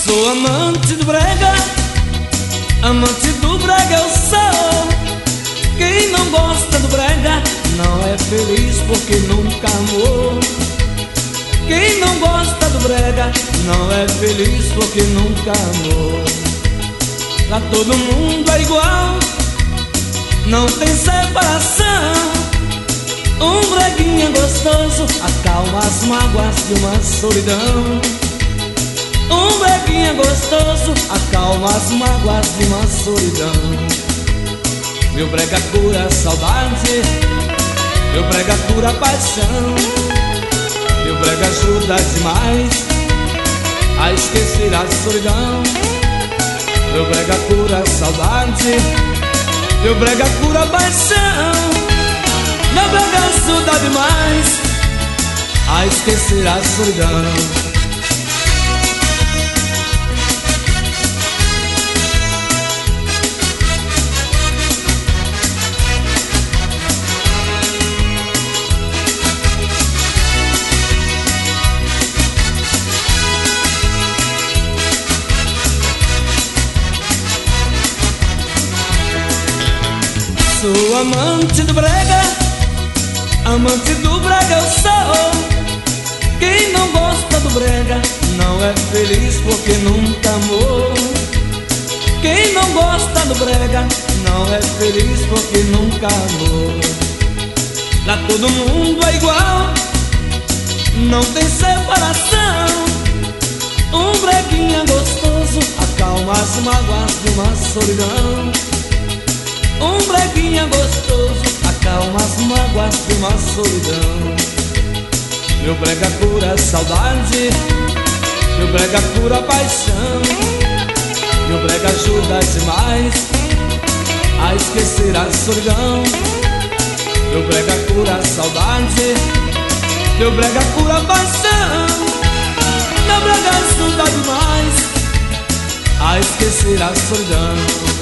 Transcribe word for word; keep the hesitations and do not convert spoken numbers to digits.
Sou amante do brega, amante do brega eu sou. Quem não gosta do brega não é feliz porque nunca amou. Quem não gosta do brega não é feliz porque nunca amou. Lá todo mundo é igual, não tem separação. Um breguinha gostoso acalma as mágoas de uma solidão. Um breguinha gostoso acalma as mágoas de uma solidão. Meu brega cura a saudade, meu brega cura a paixão. Meu brega ajuda demais a esquecer a solidão. Meu brega cura a saudade, meu brega cura a paixão. Meu brega ajuda demais a esquecer a solidão. Sou amante do brega, amante do brega eu sou. Quem não gosta do brega não é feliz porque nunca amou. Quem não gosta do brega não é feliz porque nunca amou. Lá todo mundo é igual, não tem separação. Um breguinha gostoso acalma as mágoas de uma solidão. Um breguinha gostoso acalma as mágoas de uma solidão. Meu brega cura a saudade, meu brega cura a paixão. Meu brega ajuda demais a esquecer a solidão. Meu brega cura a saudade, meu brega cura a paixão. Meu brega ajuda demais a esquecer a solidão.